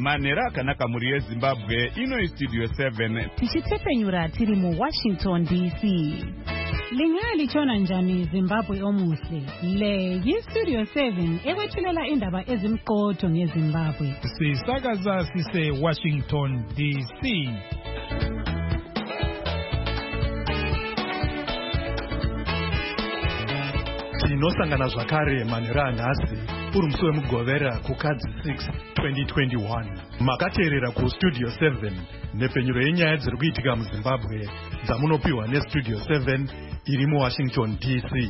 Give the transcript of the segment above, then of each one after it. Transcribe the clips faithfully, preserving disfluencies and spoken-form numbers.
Manera kanaka muri yeZimbabwe ino studio seven. Tichitephenyura tiri mu Washington D C. Lingali chona njani Zimbabwe omuhle. Le yi Studio seven ekwethulela indaba ezimqotho ngeZimbabwe. Sisakaza sise Washington D C. Tinosangana zvakare manhero nhasi uri musi wemugovera kukadzi six twenty twenty-one. Makateerera ku Studio seven nepfenyuro yenyaya dziri kuitika muZimbabwe dzamunopiwa neStudio seven iri muWashington D C.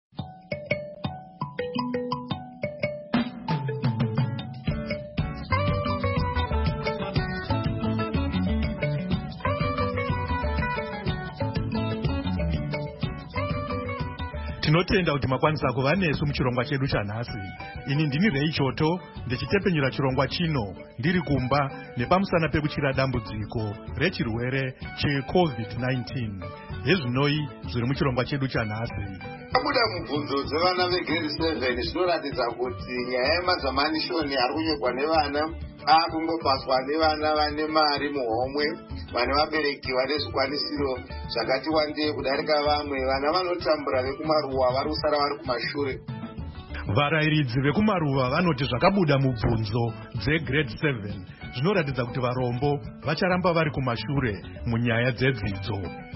Tinotenda kuti makwanisa kuva nesu muchirongwa chedu chanhasi. Ini ndini Rei Choto ndichitepfenyura chirongwa chino ndiri kumba nepamusana pekuchira dambudziko rechirwere cheCovid nineteen. Hezvinoi zviri muchirongwa chedu chanhasi. Abuda mubvunzo dzevana vegrade seven zvinoratidza kuti nyaya yemazamanishoni ari kunyorwa nevana akungopaswa nevana vane mari muhomwe, vane vabereki vane zvikwanisiro zvakati wandei kudarika vamwe. Vana vanotambura vekumaruwa vari kusara vari kumashure. Varayiridzi vekumaruva vanoti zvakabuda mubvunzo dzegrade seven zvinoratidza kuti varombo vacharamba vari kumashure munyaya dzedzidzo.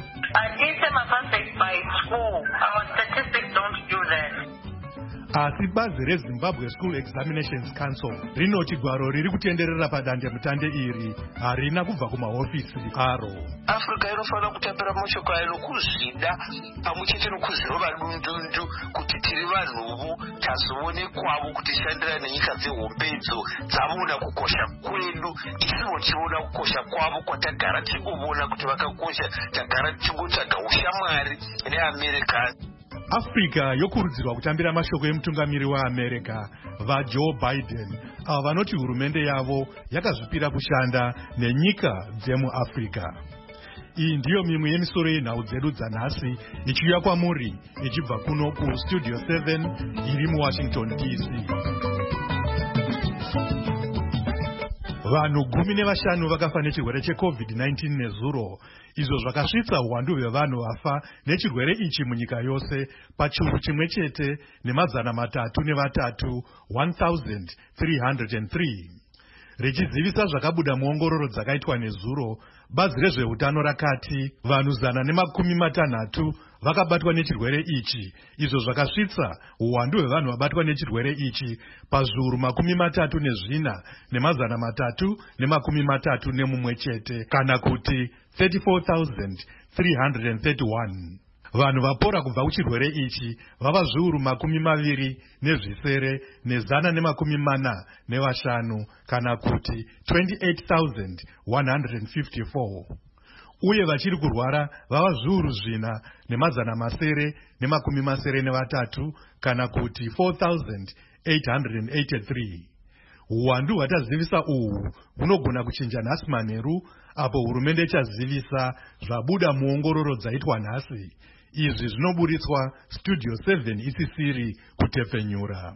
Asi bazi reZimbabwe School Examinations Council rinoti gwaro riri kutenderera padandemutande iri harina kubva kumahofisi aro. Afrika inofanira kutambira mashoko ayo nokuzvida pamwechete nokuzvirova dundundu kuti tiri vanhuvo tazoonekwawo kutishandira nenyika dzehombedzo dzavona kukosha kwedu, isivo tichiona kukosha kwavo kwatagara tichingovona kuti vakakosha, tagara tichingotsvaga ushamwari neAmerica. Afrika yokurudzirwa kutambira mashoko emutungamiri weAmerica vaJoe Biden avo vanoti hurumende yavo yakazvipira kushanda nenyika dzemuAfrica. Iyi ndiyo mimwe yemisoro yenhau dzedu dzanhasi ichiuya kwamuri ichibva kuno kuStudio seven iri muWashington D C. Vanhu gumi nevashanu vakafa nechirwere cheCovid nineteen nezuro, izvo zvakasvitsa uwandu hwevanhu vafa nechirwere ichi munyika yose pachiuru chimwe chete nemazana matatu nevatatu one thousand three hundred three. Richizivisa zvakabuda muongororo dzakaitwa nezuro, bazi rezveutano rakati vanhu zana nemakumi matanhatu vakabatwa nechirwere ichi, izvo zvakasvitsa uwandu hwevanhu vabatwa nechirwere ichi pazviuru makumi matatu nezvina nemazana matatu nemakumi matatu nemumwe chete, kana kuti thirty-four thousand three hundred thirty-one. Vanhu vapora kubva kuchirwere ichi vava zviuru makumi maviri nezvisere nezana nemakumi mana nevashanu, kana kuti twenty-eight thousand one hundred fifty-four. Uye vachiri kurwara vava zviuru zvina nemazana masere nemakumi masere nevatatu, kana kuti four thousand eight hundred eighty-three. Uwandu hwatazivisa uhu hunogona kuchinja nhasi manheru apo hurumende ichazivisa zvabuda muongororo dzaitwa nhasi. Izvi zvinoburitswa Studio seven isisiri kutepfenyura.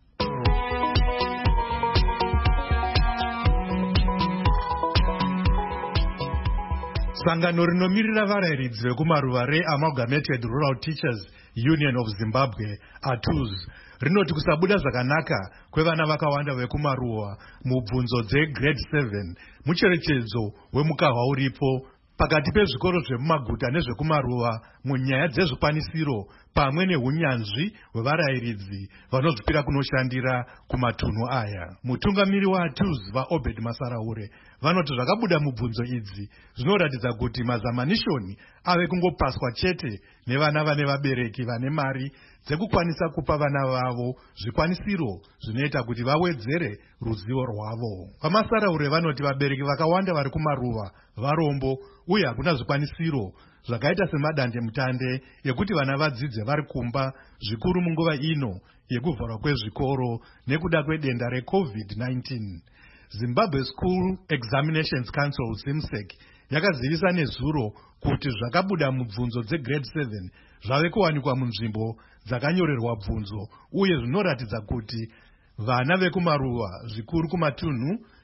Sangano rinomirira varayiridzi vekumaruva reAmalgamated Rural Teachers Union of Zimbabwe, A T U Z, rinoti kusabuda zvakanaka kwevana vakawanda vekumaruva mubvunzo dzegrade seven mucherechedzo wemukahwa uripo pakati pezvikoro zvemumaguta nezvekumaruva munyaya dzezvikwanisiro pamwe nehunyanzvi hwevarayiridzi vanozvipira kunoshandira kumatunhu aya. Mutungamiri wa A T U Z vaObed Masaraure vanoti zvakabuda mubvunzo idzi zvinoratidza kuti mazamanishoni ave kungopaswa chete nevana vane vabereki vane mari dzekukwanisa kupa vana vavo zvikwanisiro zvinoita kuti vawedzere ruzivo rwavo. Vamasaraure vanoti vabereki vakawanda vari kumaruva varombo uye hakuna zvikwanisiro zvakaita semadandemutande ekuti vana vadzidze vari kumba, zvikuru munguva ino yekuvharwa kwezvikoro nekuda kwedenda reCovid nineteen. Zimbabwe School Examinations Council ZIMSEC yakazivisa nezuro kuti zvakabuda mubvunzo dzegrade seven zvave kuwanikwa munzvimbo dzakanyorerwa bvunzo uye zvinoratidza kuti vana vekumaruva zvikuru kumatunhu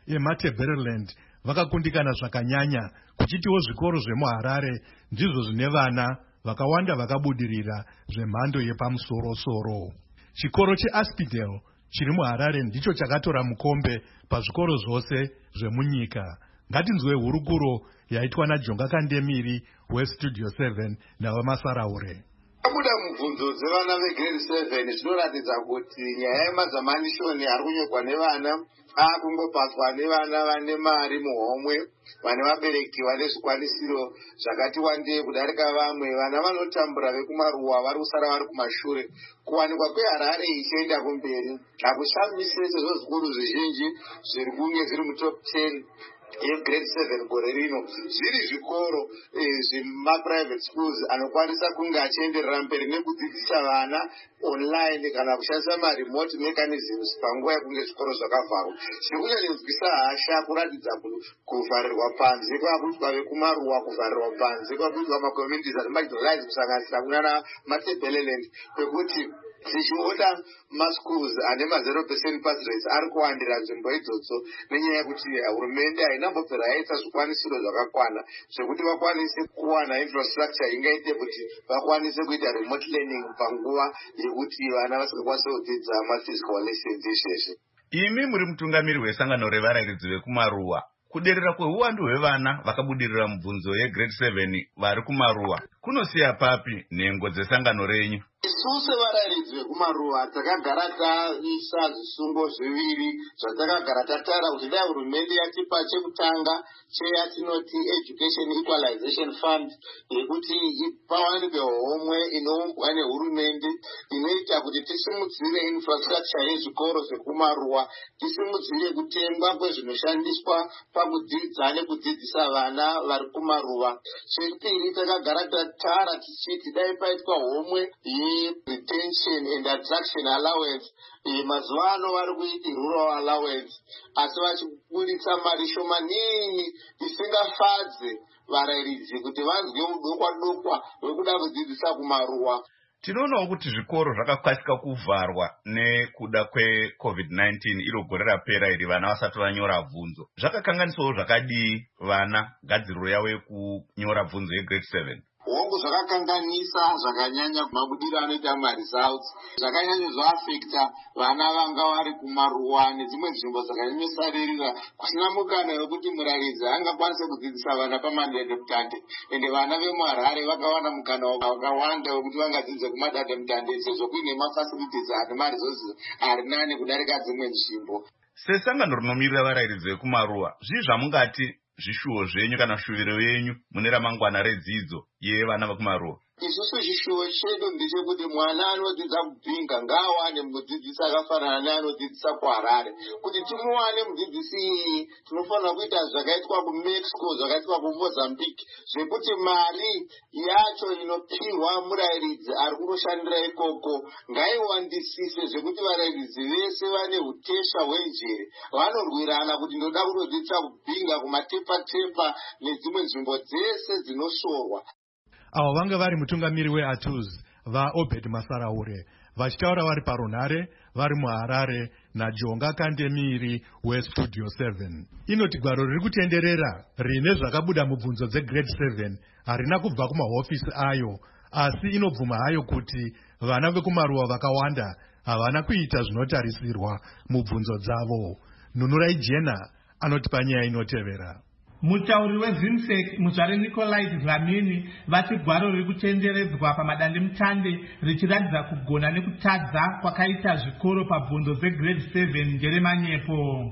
eMatabeleland vakakundikana zvakanyanya kuchitiwo zvikoro zvemuHarare ndizvo zvine vana vakawanda vakabudirira zvemhando yepamusoro-soro. Chikoro cheAspidale chiri muHarare ndicho chakatora mukombe pazvikoro zvose zvemunyika. Ngatinzwe hurukuro yaitwa naJonga Kandemiri weStudio seven navamasaraure. Abuda mubvunzo dzevana vegrade seven zvinoratidza kuti nyaya yemazamanishoni ari kunyorwa nevana akungopaswa nevana vane mari muhomwe, vane vabereki vane zvikwanisiro zvakati wandei kudarika vamwe. Vana vanotambura vekumaruwa vari kusara vari kumashure. Kuwanikwa kweHarare ichienda kumberi hakushamisi sezvo zvikuru zvizhinji zviri kunge zviri mutop ten yegrade seven gore rino zviri zvikoro zvemaprivate schools anokwanisa kunge achienderera mberi nekudzidzisa vana online kana kushandisa maremote mechanisms panguva yekunge zvikoro zvakavharwa. Zviri kunyanyonzwisa hasha kuratidza kuvharirwa panze kwakuitwa vekumaruwa, kuvharirwa panze kwakuitwa macommunities ari marginalized kusanganisira kunana Matabeleland, kwekuti tichiona maschools ane mazero percent pass rates ari kuwandira nzvimbo idzodzo nenyaya yekuti hurumende hainambopfera yaita zvikwanisiro zvakakwana zvekuti vakwanise kuwana infrastructure ingaite kuti vakwanise kuita remote learning panguva yekuti vana vasingakwanise kudzidza maphysical lessons izvezvi. Imi muri mutungamiri wesangano revarairidzi vekumaruwa. Kuderera kweuwandu hwevana vakabudirira mubvunzo yegrade seven vari kumaruwa kunosiya papi nhengo dzesangano renyu? Isu sevarairidzi vekumaruwa takagara taisa zvisungo zviviri zvatakagara tataura kuti dai hurumende yatipa chekutanga cheyatinoti Education Equalization Fund yekuti pawanikwe homwe inoumbwa nehurumende inoita kuti tisimudzire infrastructure yezvikoro zvekumaruwa, tisimudzire kutengwa kwezvinoshandiswa pakudzidza nekudzidzisa vana vari kumaruwa. Chepiri takagara tatara tichiti dai paitwa homwe retention and attraction allowance. Mazuva ano vari kuiti rural allowance asi vachiburitsa mari shomanini isingafadze varairidzi kuti vanzwe udokwa dokwa hwekuda kudzidzisa kumaruwa. Tinoonawo kuti zvikoro zvakakasika kuvharwa nekuda kwecovid nineteen iro gore rapera iri vana vasati vanyora bvunzo. Zvakakanganisawo zvakadii vana gadziriro yavo yekunyora bvunzo yegrade seven? Hongu zvakakanganisa zvakanyanya mabudiro anoita maresults, zvakanyanya zvaafekta vana vanga vari kumaruwa nedzimwe nzvimbo dzakanyanyosarira kusina mukana wekuti murairidzi angakwanise kudzidzisa vana pamadandemutande, ende vana vemuHarare vakawana mukana wakawanda wekuti vangadzidze kumadandemutande sezvo kuine mafacilities ane maresources ari nane kudarika dzimwe nzvimbo. Sesangano rinomirira varairidzi vekumaruwa, zvii zvamungati zvishuwo zvenyu kana shuviro yenyu mune ramangwana redzidzo yevana vekumaruwa? Isusu chishuwo chedu ndechekuti mwana anodzidza kubhinga ngaawane mudzidzisi akafanana neanodzidzisa kuHarare. Kuti timuwane mudzidzisi iyi tinofanira kuita zvakaitwa kuMexico, zvakaitwa kuMozambique, zvekuti mari yacho inopiwa murairidzi ari kunoshandira ikoko ngaiwandisise zvekuti varairidzi vese vane hutesha hwenjere vanorwirana kuti ndoda kutodzidzisa kubhinga kumatepa-tepa nedzimwe nzvimbo dzese dzinoshorwa. Avo vanga vari mutungamiri weATUZ vaObed Masaraure vachitaura vari parunhare vari muHarare naJonga Kandemiri weStudio seven. Inoti gwaro riri kutenderera rine zvakabuda mubvunzo dzegrade seven harina kubva kumahofisi ayo, asi inobvuma hayo kuti vana vekumaruwa vakawanda havana kuita zvinotarisirwa mubvunzo dzavo. Nunurai Jena anotipa nyaya inotevera. Mutauri weZimsec muzvare Nicolite Dlamini vati gwaro riri kutenderedzwa pamadandemutande richiratidza kugona nekutadza kwakaita zvikoro pabvunzo dzegrade seven njeremanyepo.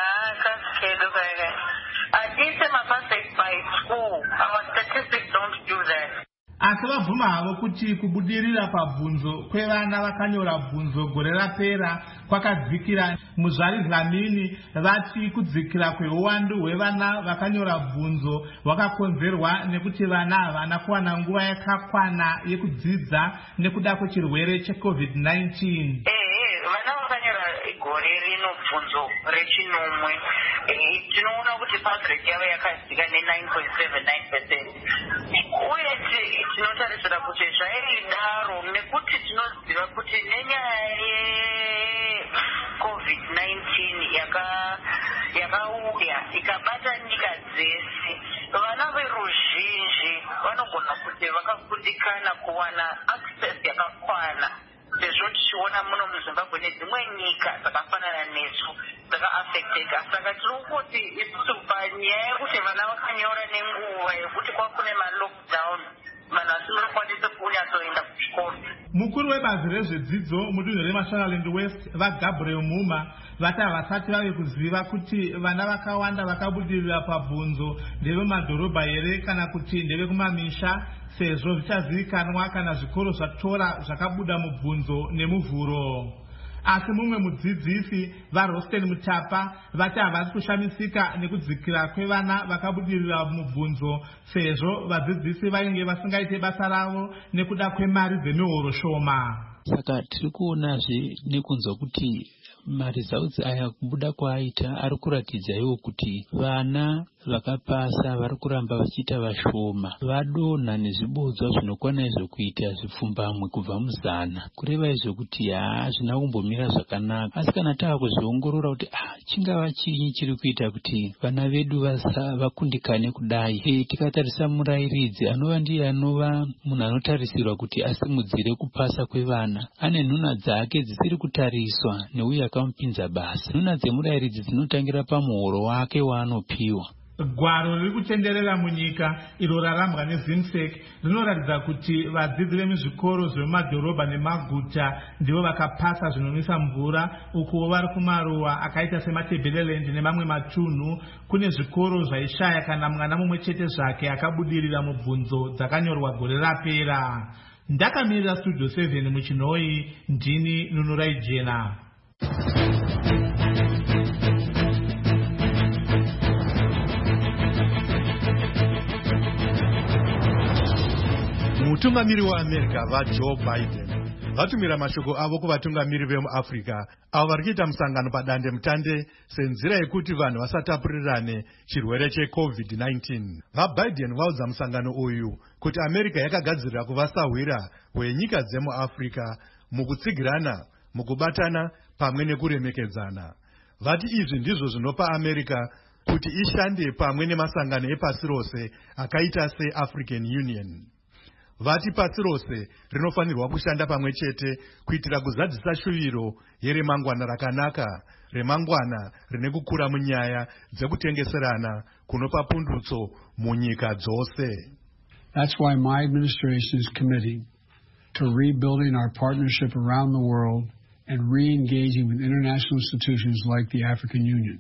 Asi vabvuma havo kuti kubudirira pabvunzo kwevana vakanyora bvunzo gore rapera kwakadzikira. Muzvari Dlamini vati kudzikira kweuwandu hwevana vakanyora bvunzo hwakakonzerwa nekuti vana havana kuwana nguva yakakwana yekudzidza nekuda kwechirwere checovid nineteen. Vana vakanyora gore rino bvunzo rechinomwe, tinoona kuti pass rate yavo yakadzika ne-nine point seven nine percent. Uye tinotarisira kuti zvaidaro nekuti tinoziva kuti nenyaya yecovid nineteen yabata nyika dzese. Vana veruzhinji vanogona kuti vakakundikana kuwana access yakakwana, sezvo tichiona muno muZimbabwe nedzimwe nyika dzakafanana nesu dzakaafecteka. Saka tiri kuti isusu panyaya yekuti vana vakanyora nenguva yekuti kwakune malockdown, vanhu vasi vanokwanisa kunyatsoenda kuchikoro. Mukuru webazi rezvedzidzo mudunhu reMashonaland West vaGabriel Muma vati havasati vave kuziva kuti vana vakawanda vakabudirira pabvunzo ndevemadhorobha here kana kuti ndevekumamisha, sezvo zvichazivikanwa kana zvikoro zvatora zvakabuda mubvunzo nemuvhuro. Asi mumwe mudzidzisi vaRosten Mutapa vati havasi kushamisika nekudzikira kwevana vakabudirira mubvunzo, sezvo vadzidzisi vainge vasingaite basa ravo nekuda kwemari dzemihoro shoma. Saka tiri kuonazve nekunzwa kuti maresults aya kubuda kwaita ari kuratidza iwo kuti vana vakapasa vari kuramba vachiita vashoma, vadonha nezvibodzwa zvinokwana izvo kuita zvipfumbamwe kubva muzana, kureva izvo kuti haa zvina kumbomira zvakanaka. Asi kana tava kuzviongorora kuti ah chingava chinyi chiri kuita kuti vana vedu vakundikane kudai, e, tikatarisa murairidzi anova ndiye anova munhu anotarisirwa kuti asimudzire kupasa kwevana, ane nhuna dzake dzisiri kutariswa neuyo akamupinza basa. Nhuna dzemurairidzi dzinotangira pamuhoro wake waanopiwa. Gwaro riri kutenderera munyika iro rarambwa neZimsek rinoratidza kuti vadzidzi vemuzvikoro zvemumadhorobha nemaguta ndivo vakapasa zvinonwisa mvura, uko vari kumaruwa akaita seMatebeleland nemamwe matunhu kune zvikoro zvaishaya kana mwana mumwe chete zvake akabudirira mubvunzo dzakanyorwa gore rapera. Ndakamirira Studio seven muChinoi, ndini Nunurai Jena. Mutungamiri waAmerica vaJoe Biden vatumira mashoko avo kuvatungamiri vemuAfrica avo vari kuita musangano padande mutande senzira yekuti vanhu vasatapurirane chirwere checovid nineteen. VaBiden vaudza musangano uyu kuti America yakagadzirira kuvasahwira wenyika dzemuAfrica mukutsigirana, mukubatana pamwe nekuremekedzana. Vati izvi ndizvo zvinopa America kuti ishande pamwe nemasangano epasi rose akaita seAfrican Union. Vati pasi rose rinofanirwa kushanda pamwe chete kuitira kuzadzisa shuviro yeremangwana rakanaka, remangwana rine kukura munyaya dzekutengeserana kunopa pundutso munyika dzose. That's why my administration is committed to rebuilding our partnership around the world and re-engaging with international institutions like the African Union.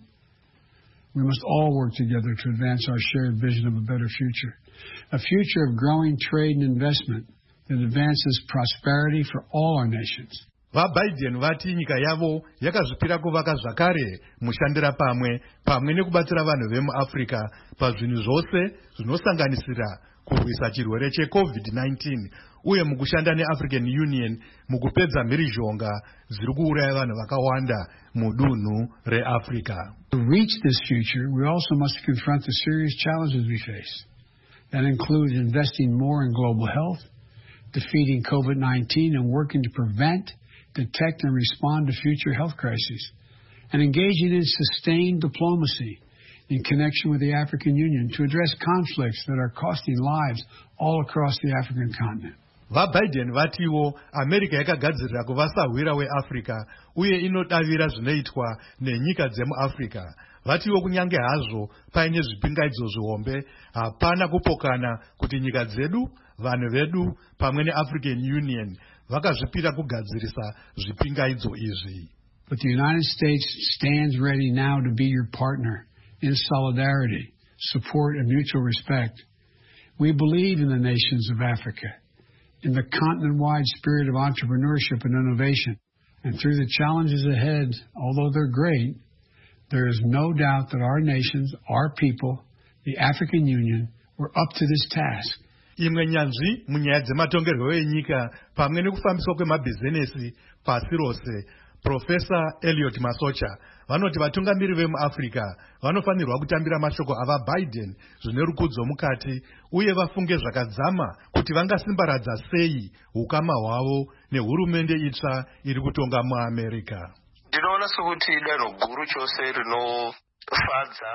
We must all work together to advance our shared vision of a better future. A future of growing trade and investment that advances prosperity for all our nations. VaBiden vati nyika yavo yakazvipira kuvaka zvakare mushandira pamwe pamwe nekubatsira vanhu vemuAfrica pazvinhu zvose zvinosanganisira kurwisa chirwere checovid nineteen uye mukushanda neAfrican Union mukupedza mhirizhonga dziri kuuraya vanhu vakawanda mudunhu reAfrica. To reach this future, we also must confront the serious challenges we face. That includes investing more in global health, defeating COVID nineteen and working to prevent, detect, and respond to future health crises, and engaging in sustained diplomacy in connection with the African Union to address conflicts that are costing lives all across the African continent. VaBiden vatiwo America yakagadzirira kuvasahwira weAfrica uye inodavira zvinoitwa nenyika dzemuAfrica. Vatiwo kunyange hazvo paine zvipingaidzo zvihombe, hapana kupokana kuti nyika dzedu, vanhu vedu pamwe neAfrican Union vakazvipira kugadzirisa zvipingaidzo izvi. But the United States stands ready now to be your partner in solidarity, support, and mutual respect. We believe in the nations of Africa, in the continent-wide spirit of entrepreneurship and innovation. And through the challenges ahead, although they're great, there is no doubt that our nations, our people, the African Union, were up to this task. Imwe nyanzvi munyaya dzematongerwo enyika pamwe nekufambiswa kwemabhizinesi pasi rose, Professor Elliot Masocha vanoti vatungamiri vemuAfrica vanofanirwa kutambira mashoko avaBiden zvine rukudzo mukati uye vafunge zvakadzama kuti vangasimbaradza sei ukama hwavo nehurumende itsva iri kutonga muAmerica. Ndinoona sokuti danho guru chose rinofadza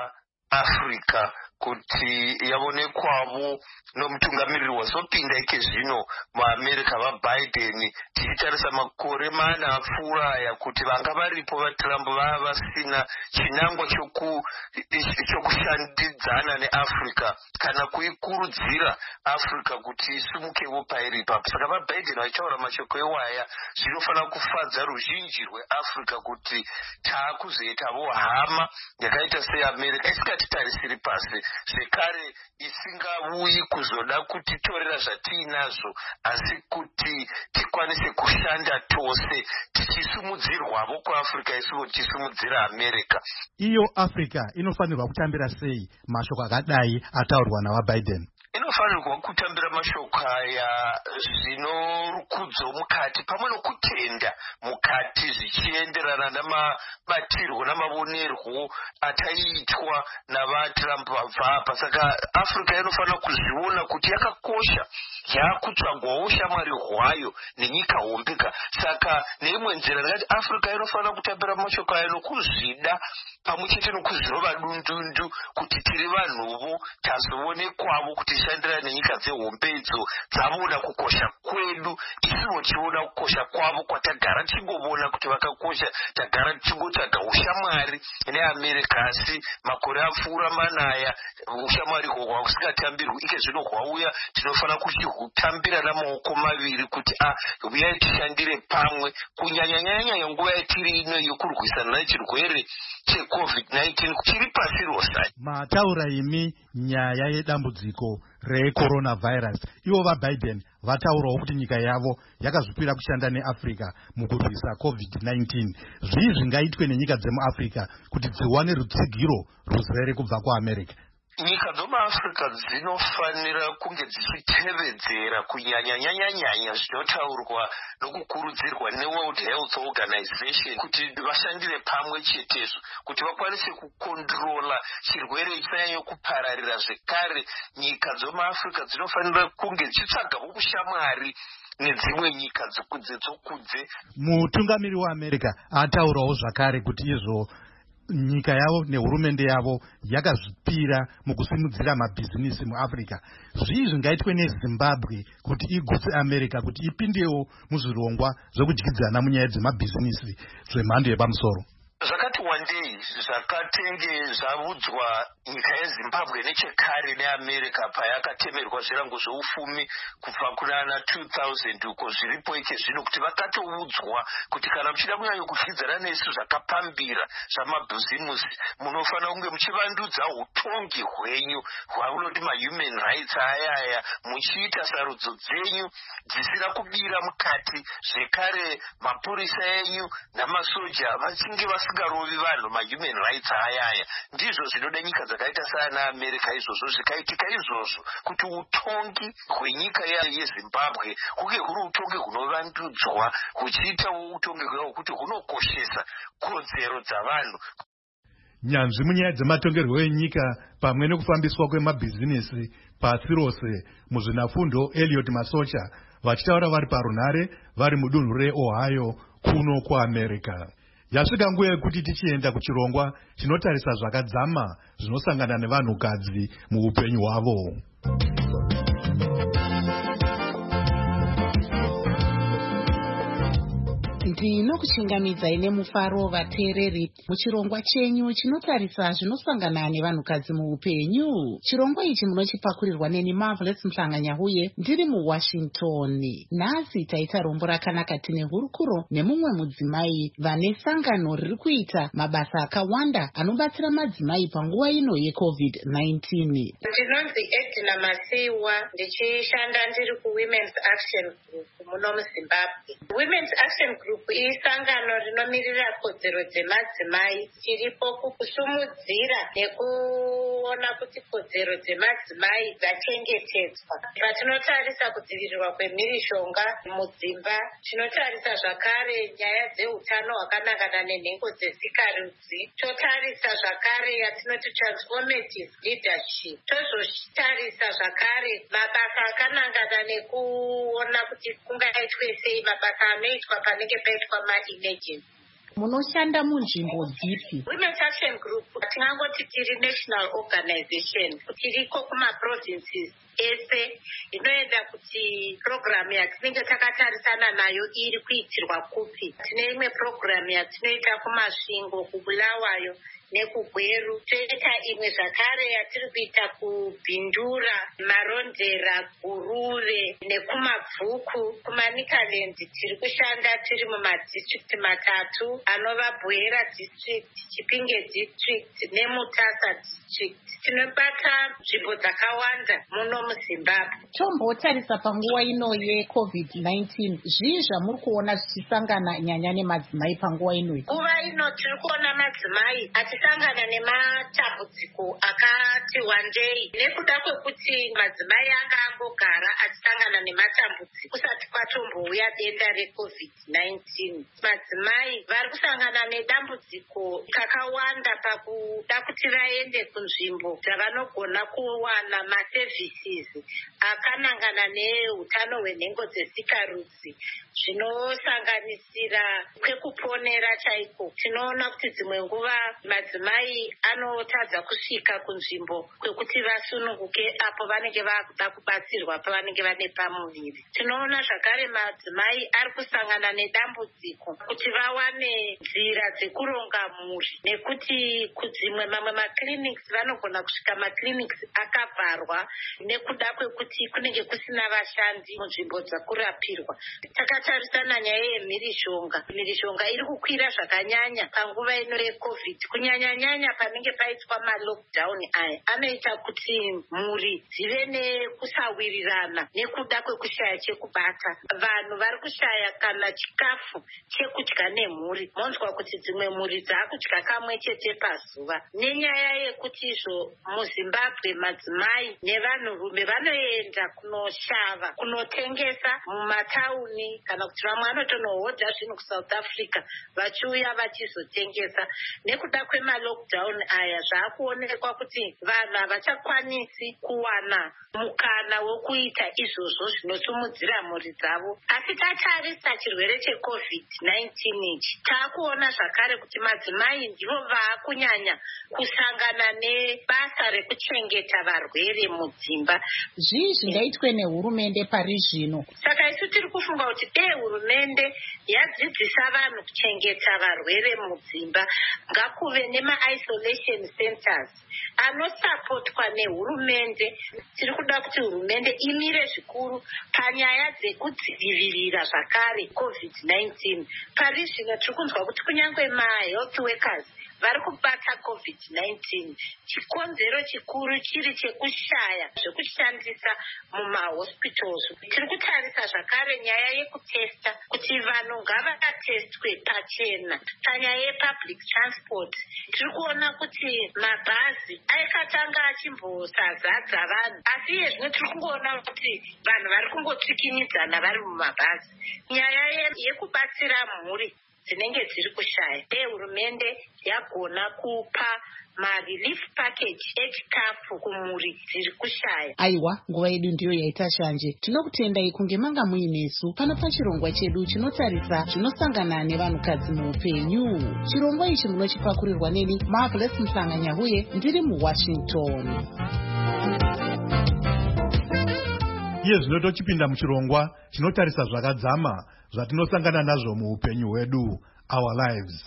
Africa kuti yaonekwavo nomutungamiriri wazopinda ike zvino muamerica vaBiden. Tichitarisa makore mana apfuura aya kuti vanga varipo vaTrump vava vasina chinangwa chokushandidzana neAfrica kana kuikurudzira Africa kuti isimukewo pairi ipapo. Saka vaBiden vachitaura mashoko ewaya zvinofanira kufadza ruzhinji rweAfrica kuti taakuzoitavo hama yakaita seAmerica isikatitarisiri pasi, zvekare isingauyi kuzoda kutitorera zvatiinazvo, asi kuti tikwanise kushanda tose tichisumudzirwavo kuAfrica isuwo tichisumudzira America. Iyo Africa inofanirwa kutambira sei mashoko akadai ataurwa navaBiden? Inofanirwa kutambira mashoko aya zvino rukudzo mukati pamwe nokutenda mukati zvichienderana namabatirwo namabonerwo ataitwa navaTrump vabva apa. Saka Africa inofanira kuzviona kuti yakakosha, yakutsvagwawo shamwari hwayo nenyika hombeka. Saka neimwe nzira ndingati Africa inofanira kutambira mashoko aya nokuzvida pamwe chete nokuzvirova dundundu kuti tiri vanhuvo tazoonekwawo kuti shandira nenyika dzehombedzo dzavona kukosha kwedu, isiwo tichiona kukosha kwavo kwatagara tichingovona kuti vakakosha, tagara tichingotsvaga ushamwari neAmerica. Asi makore apfuura manaya ushamwari hwo hwakusingatambirwi ike zvino hwauya, tinofanira kuchihutambira namaoko maviri kuti a uyai tishandire pamwe kunyanyanyanya nguva yatiri ino yokurwisana nechirwere checovid nineteen chiri pasi rose. Mataura imi nyaya yedambudziko recoronavirus. Ivo vaBiden vataurawo kuti nyika yavo yakazvipira kushanda neAfrica mukurwisa covid nineteen. Zvii zvingaitwe nenyika dzemuAfrica kuti dziwane rutsigiro ruzere kubva kuAmerica? Nyika dzomuAfrica dzinofanira kunge dzichitevedzera kunyanyanyanyanya zvinotaurwa nokukurudzirwa neWorld Health Organization kuti vashandire pamwe chetezvo kuti vakwanise kukondrola chirwere chisanyanya kupararira. Zvekare nyika dzomuAfrica dzinofanira kunge dzichitsvagawo ushamwari nedzimwe nyika dzokudze dzokudze. Mutungamiri waAmerica ataurawo zvakare kuti izvo nyika yavo nehurumende yavo yakazvipira mukusimudzira mabhizinisi muAfrica. Zvii zvingaitwe neZimbabwe kuti igutse America kuti ipindewo muzvirongwa zvokudyidzana munyaya dzemabhizinisi zvemhando yepamusoro? Zvakati wandei zvakatenge zvavudzwa nyika yeZimbabwe nechekare neAmerica payakatemerwa zvirango zveufumi kubva kunana two thousand uko zviripo ike zvino kuti vakatoudzwa kuti kana muchida kunyanya kudyidzana nesu zvakapambira zvamabhizimusi munofanira kunge muchivandudza utongi hwenyu hwaunoti mahuman rights ayaya, muchiita sarudzo dzenyu dzisina kubira mukati. Zvekare mapurisa enyu namasoja vachinge vasingarovi vanhu mahuman rights ayaya. Ndizvo zvinoda nyika dzakaita sana America izvozvo zvikaitika izvozvo kuti utongi hwenyika yeZimbabwe kunge huri utongi hunovandudzwa huchiitawo utongi hwekuti hunokoshesa kodzero dzavanhu. Nyanzvi munyaya dzematongerwo enyika pamwe nekufambiswa kwemabhizinisi pasi rose muzvinafundo Elliot Masocha vachitaura vari parunhare vari mudunhu reOhio kuno kuAmerica. Yasvika nguva yekuti tichienda kuchirongwa chinotarisa zvakadzama zvinosangana nevanhukadzi muupenyu hwavo. Ndinokuchingamidzai nemufaro vateereri muchirongwa chenyu chinotarisa zvinosangana nevanhukadzi muupenyu. Chirongwa ichi munochipakurirwa neni Marvelous Mhlanganyahuye ndiri muWashington. Nhasi taita rombo rakanaka tine hurukuro nemumwe mudzimai vane sangano riri kuita mabasa akawanda anobatsira madzimai panguva ino yecovid nineteen. Ndinonzi Edna Masiwa, ndichishanda ndiri kuWomen's Action Group muno muZimbabwe. Women's Action Group isangano rinomirira kodzero dzemadzimai chiripo kukusumudzira nekuona kuti kodzero dzemadzimai dzachengetedzwa. Patinotarisa kudzivirirwa kwemhirishonga mudzimba, tinotarisa zvakare nyaya dzeutano hwakanangana nenhengo dzesikarudzi, totarisa zvakare yatinoti transformative leadership, tozotarisa zvakare mabasa akanangana nekuona kuti kungaitwe sei mabasa anoitwa panenge paitwa ma-emergency. Munoshanda munzvimbo dzipi? Women's Action Group tinangoti tiri national organization, tiriko kuma-provinces ese inoenda kuti programu yatinenge takatarisana nayo iri kuitirwa kupi. Tine imwe programu yatinoita kumasvingo, kubulawayo nekugweru. Toita imwe zvakare yatiri kuita kubhindura, marondera, guruve nekumabvuku. Kumanikaland tiri kushanda tiri mumadistrict matatu anova Bwera district, Chipinge district neMutasa district. Tinobata nzvimbo dzakawanda muno muZimbabwe. Tombotarisa panguva ino yecovid nineteen, zvii zvamuri kuona zvichisangana nyanya nemadzimai panguva ino? Nguva ino tiri kuona madzimai achisangana nematambudziko akati wandei nekuda kwekuti madzimai anga angogara achisangana nematambudziko kusati kwatombouya denda recovid nineteen. Madzimai vari kusangana nedambudziko kakawanda pakuda kuti vaende kunzvimbo dzavanogona kuwana maservices akanangana neutano hwenhengo dzesikarudzi zvinosanganisira kwekuponera chaiko. Tinoona kuti dzimwe nguva madzimai anotadza kusvika kunzvimbo kwekuti vasununguke apo vanenge vakuda kubatsirwa pavanenge vane pamuviri. Tinoona zvakare madzimai ari kusangana nedambudziko kuti vawane nzira dzekuronga mhuri, nekuti kudzimwe mamwe maclinics vanogona kusvika maclinics akavharwa nekuda kwekuti kunenge kusina vashandi munzvimbo dzakurapirwa. Takatarisana nyaya yemhirishonga. Mhirishonga iri kukwira zvakanyanya panguva ino yecovid, kunyanya nyanya panenge paitwa malockdown aya anoita kuti mhuri dzive nekusawirirana nekuda kwekushaya chekubata. Vanhu vari kushaya kana chikafu chekudya nemhuri. Monzwa kuti dzimwe mhuri dzakudya kamwe chete pazuva. Nenyaya yekuti izvo muZimbabwe madzimai nevanhurume vanoenda kunoshava, kunotengesa mumatauni, kana kuti vamwe vanotonohodha zvinhu kuSouth Africa vachiuya vachizotengesa. Nekuda kwemalockdown aya zvaakuonekwa kuti vanhu havachakwanisi kuwana mukana wokuita izvozvo zvinosimudzira mhuri dzavo. Asi tatarisa chirwere checovid nineteen ichi, taakuona zvakare kuti madzimai ndivo vaakunyanya kusangana nebasa rekuchengeta varwere mudzimba. Zvii zvingaitwe nehurumende pari zvino? Saka isu tiri kufunga kuti dei hurumende yadzidzisa vanhu kuchengeta varwere mudzimba, ngakuve nema-isolation centers anosapotwa nehurumende. Tiri kuda kuti hurumende imire zvikuru panyaya dzekudzivirira zvakare covid nineteen. Pari zvino tiri kunzwa kuti kunyange ma-health workers vari kubata covid nineteen. Chikonzero chikuru chiri chekushaya zvekushandisa mumahospitals. Tiri kutarisa zvakare nyaya yekutesta, kuti vanhu ngavakatestwe pachena. Panyaya yepublic transport tiri kuona kuti mabhazi aikatanga achimbosazadza vanhu, asi iye zvino tiri kungoona kuti vanhu vari kungotsikinyidzana vari mumabhazi. Nyaya yekubatsira mhuri dzinenge dziri kushaya, dei hurumende yagona kupa ma-relief package echikafu kumhuri dziri kushaya. Aiwa, nguva yedu ndiyo yaita shanje. Tinokutendai kunge manga muinesu pano pachirongwa chedu chinotarisa zvinosangana nevanhukadzi muupenyu. Chirongwa ichi munochipakurirwa neni Marvelous Mhlanga-Nyahuye, ndiri muWashington. Iye zvino tochipinda muchirongwa chinotarisa zvakadzama zvatinosangana nazvo muupenyu hwedu, our lives.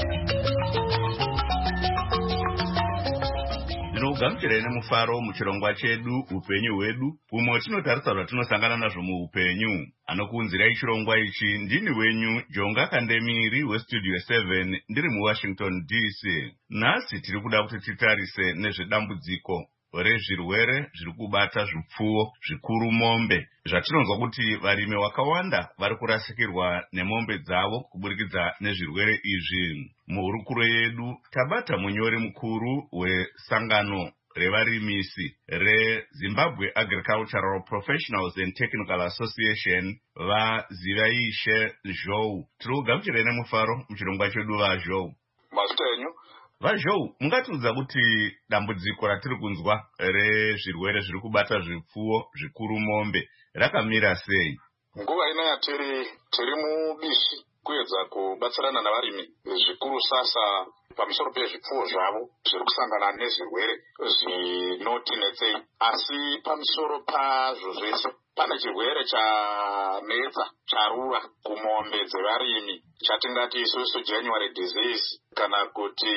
Ndinogamuchirai nemufaro muchirongwa chedu upenyu hwedu, umwe tinotarisa zvatinosangana nazvo muupenyu. Anokuunzirai chirongwa ichi ndini wenyu Jonga Kandemiri westudio seven, ndiri muWashington D C. Nhasi tiri kuda kuti titarise nezvedambudziko rezvirwere zviri kubata zvipfuwo, zvikuru mombe. Zvatinonzwa kuti varimi vakawanda vari kurasikirwa nemombe dzavo kuburikidza nezvirwere izvi. Muhurukuro yedu tabata munyori mukuru wesangano revarimisi reZimbabwe Agricultural Professionals and Technical Association, vaZivaishe Zhou. Tiri kugamuchirai nemufaro muchirongwa chedu vaZhou. Mazita enyu? VaZhou, mungatiudza kuti dambudziko ratiri kunzwa rezvirwere zviri kubata zvipfuwo, zvikuru mombe, rakamira sei? Nguva ino yatiri tiri mubishi kuedza kubatsirana navarimi zvikuru sasa pamusoro pezvipfuwo zvavo zviri kusangana nezvirwere zvinotinetsei. Asi pamusoro pazvo zvese pane chirwere chanetsa charura kumombe dzevarimi chatingati isusu January disease kana kuti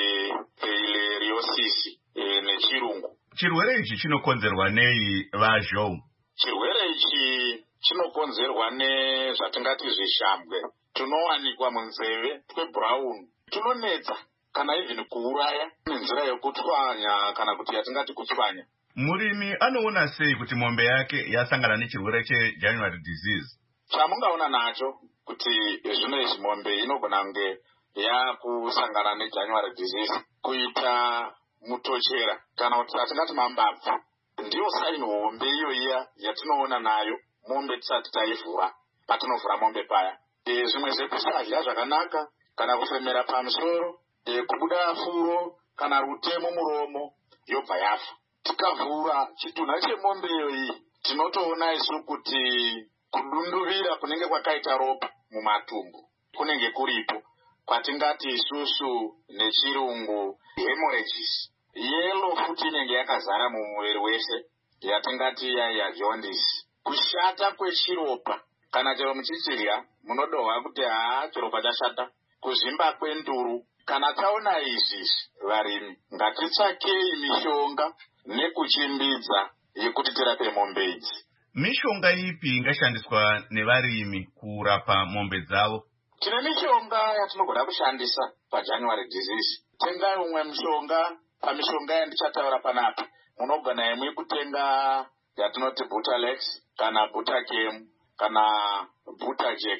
filariasis e, nechirungu. Chirwere ichi chinokonzerwa nei vazhou? Chirwere ichi chinokonzerwa nezvatingati zvishambwe tunowanikwa munzeve twebrown tunonetsa kana even kuuraya nenzira yekutswanya kana kuti yatingati kutswanya. Murimi anoona sei kuti mombe yake yasangana nechirwere cheJanuary disease? Chamungaona nacho kuti zvino izvi mombe inogona kunge yakusangana neJanuary disease kuita mutochera kana kuti atingati mambabvu. Ndiyo saini hombe iyo iya yatinoona nayo mombe tisati taivhura patinovhura mombe paya. E, zvimwe zvekusarya zvakanaka kana kufemera pamusoro, e, kubuda furo kana rute mumuromo yobva yafa. Tikavhura chitunha chemombe iyoyi tinotoona isu kuti kudunduvira kunenge kwakaita ropa mumatumbu kunenge kuripo kwatingati isusu nechirungu hemorrhages. Yellow futi inenge yakazara mumuviri wese yatingati ya jaundice. Kushata kwechiropa kana chero muchichirya munodohwa kuti haa chiropa chashata. Kuzvimba kwenduru. Kana taona izvi varimi ngatitsvakei mishonga nekuchimbidza yekuti tirape mombe idzi. Mishonga ipi ingashandiswa nevarimi kurapa mombe dzavo? Tine mishonga yatinogona kushandisa paJanuary disease. Tengai umwe mushonga pamishonga yandichataura panapa. Munogona yemwe kutenga yatinoti Butalex kana Butachem kana Butajex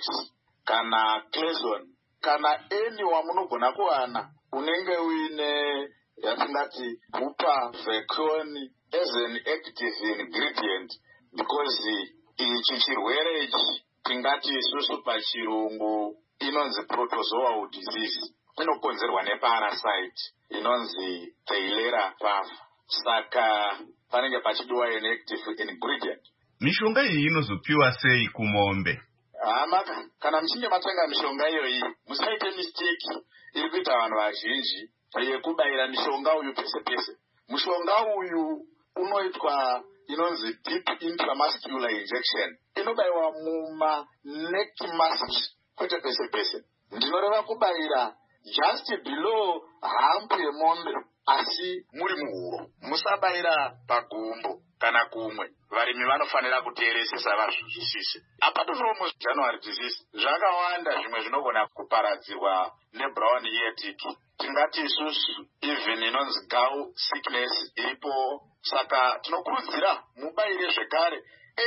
kana Clezone kana eni wamunogona kuwana unenge uine yatingati Bupa Vecon as an active ingredient, because ichi chirwere ichi tingati isusu pachirungu inonzi protozoal disease. Inokonzerwa neparasite inonzi Theileria parva. Saka panenge pachidiwa an active ingredient. Mishonga iyi inozopiwa sei kumombe? Hama kana mchinge matenga mishonga iyoyi musaite mistake iri kuita vanhu vazhinji yekubayira mishonga uyu pese pese. Mushonga uyu unoitwa inonzi deep intramuscular injection. Inobayiwa muma neck muscle kwete pese pese. Ndinoreva kubayira just below hump yemombe asi muri muhuro. Musabayira pagumbo kana kumwe. Varimi vanofanira kuteeresesa vazvinzwisise. Apart from January disease zvakawanda zvimwe zvinogona kuparadzirwa nebrown ear tick. Tingati isusu even inonzi gout sickness iripo. Saka tinokurudzira mubayire zvekare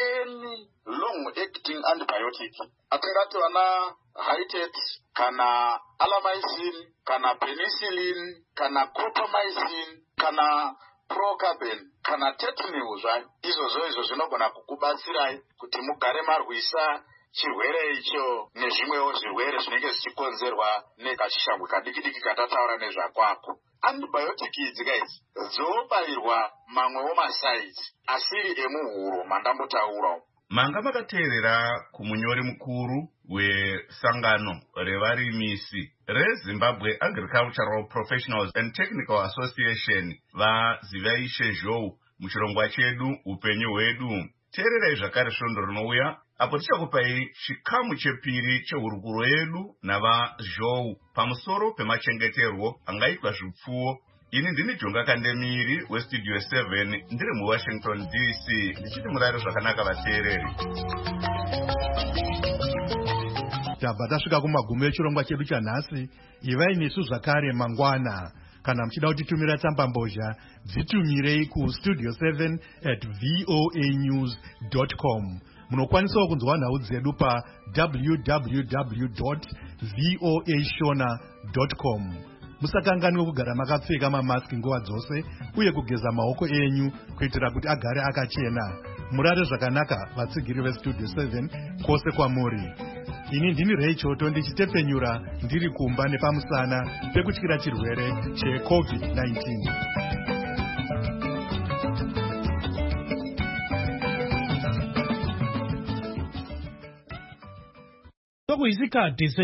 any long acting antibiotic. Atingati vana Hytet kana Alamycin kana penicillin kana copamycin kana Procaben kana Tetnil zvayo. Izvozvo izvo zvinogona kukubatsirai kuti mugare marwisa chirwere icho nezvimwewo zvirwere zvinenge zvichikonzerwa nekachishambwe kadiki diki katataura nezvakwako. Antibiotic idzi guys dzobayirwa mamwewo masaizi asiri emuhuro mandambotaura. Manga makateerera kumunyori mukuru wesangano revarimisi reZimbabwe Agricultural Professionals and Technical Association vazivaishe zhou muchirongwa chedu upenyu hwedu. Teererai zvakare svondo rinouya apo tichakupai chikamu chepiri chehurukuro yedu navazhou pamusoro pemachengeterwo angaitwa zvipfuwo. Ini ndini Jonga Kandemiri westudio seven ndiri muWashington D C ndichiti murare zvakanaka vateereri. Tabva tasvika kumagumo echirongwa chedu chanhasi. Ivai nesu zvakare mangwana. Kana muchida kutitumira tsambambozha dzitumirei kustudio seven at voanews dot com. Munokwanisawo kunzwa nhau dzedu pa w w w dot voa shona dot com. Musakanganwe kugara makapfeka mamaski nguva dzose uye kugeza maoko enyu kuitira kuti agare akachena. Murare zvakanaka vatsigiri vestudio seven kwose kwamuri. Ini ndini Rachel ndichitepfenyura ndiri kumba nepamusana pekutyira chirwere checovid nineteen. Sokuyisikhathi